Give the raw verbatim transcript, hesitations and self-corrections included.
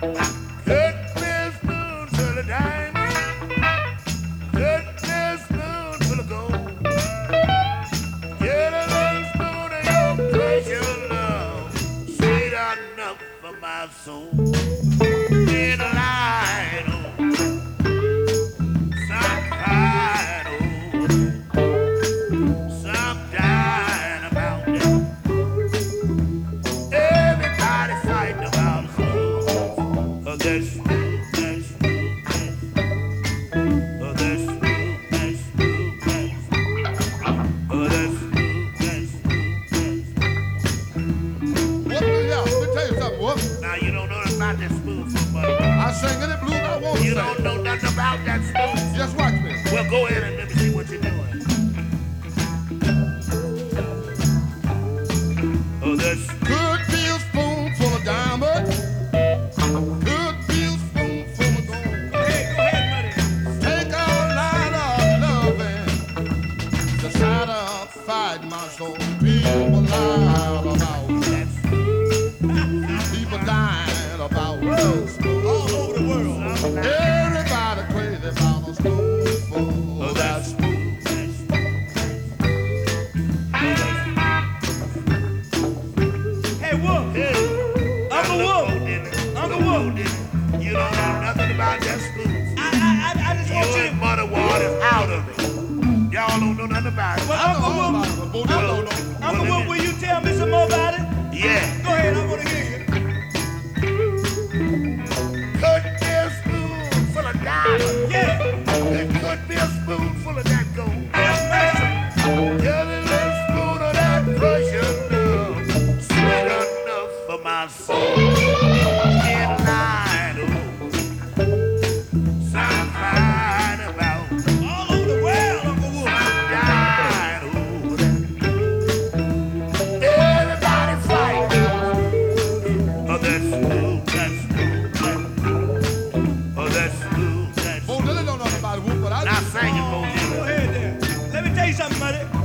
Cut me a spoonful of diamonds. Cut me a spoonful of gold. Get a little spoon of your precious love. Sweet enough for my soul. In a line, oh, some crying over it. Some dying about it. Everybody fighting about it. Oh, that's smooth, that's smooth, that's smooth. Oh, that's smooth, that's smooth, that's smooth. Oh, that's smooth, that's smooth, that's smooth. What the hell? Let me tell you something, what? Now you don't know nothing about that smooth so much. I sing any blues I want to You sing. don't know nothing about that smooth. Just watch me. Well, go ahead and let me see what you're doing. Oh, that's Could be a spoonful of diamonds. Could be a spoonful of gold. Go ahead, go ahead, buddy. Take a line of loving to satisfy my soul. People lie about that's people dying about this. All over the world. Everybody crazy about a spoonful. Oh, that's smooth. That's Hey, Wolf. Hey, Uncle look, Wolf. old Dennis. Uncle Look, Wolf. old Dennis. You don't know nothing about that smooth. I, I, I, I just want You you and to... mother water's out of it. Y'all don't know nothing about it. Well, I know Uncle all Wolf, about it, but Bo Well, don't know. Uncle well, Wolf, let me- will you tell me some more about it? Yeah. Go ahead, I want to hear you. Cut me a spoonful of diamonds. Yeah. And cut me a spoonful of that gold. That's mercy. Get a little spoon of that precious love. Sweet enough for my soul. In line, oh. Some crying about. All over the world, Uncle Wolf. Some dying over that. Everybody fighting. Oh, that's smooth, that's smooth, that's smooth. Oh, that's smooth, that's Bo smooth. Diddley don't know about it, Wolf, but I Now do. sing it, Bo Diddley. Go ahead there. Let me tell you something, buddy.